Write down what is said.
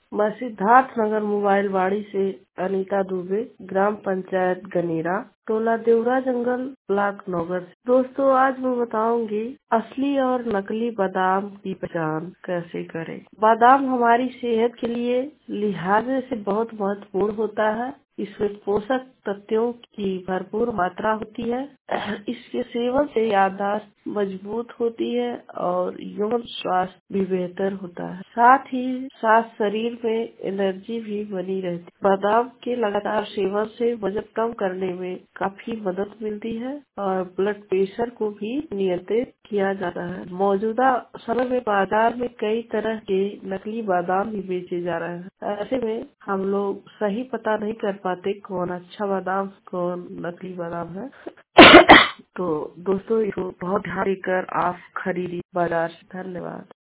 मैं सिद्धार्थ नगर मोबाइल वाड़ी से अनीता दुबे, ग्राम पंचायत गनेरा, टोला देवरा जंगल, ब्लॉक नौगढ़। दोस्तों, आज मैं बताऊंगी असली और नकली बादाम की पहचान कैसे करें। बादाम हमारी सेहत के लिए लिहाज से बहुत महत्वपूर्ण होता है। इसमें पोषक तत्वों की भरपूर मात्रा होती है। इसके सेवन से याददाश्त मजबूत होती है और यौन स्वास्थ्य भी बेहतर होता है। साथ ही साथ शरीर में एनर्जी भी बनी रहती है। बादाम के लगातार सेवन से वजन कम करने में काफी मदद मिलती है और ब्लड प्रेशर को भी नियंत्रित किया जाता है। मौजूदा समय में बाजार में कई तरह के नकली बादाम भी बेचे जा रहे हैं। ऐसे में हम लोग सही पता नहीं कर पाते कौन अच्छा बादाम कौन नकली बादाम है। तो दोस्तों, इसको बहुत ध्यान देकर आप खरीदिए बाजार से। धन्यवाद।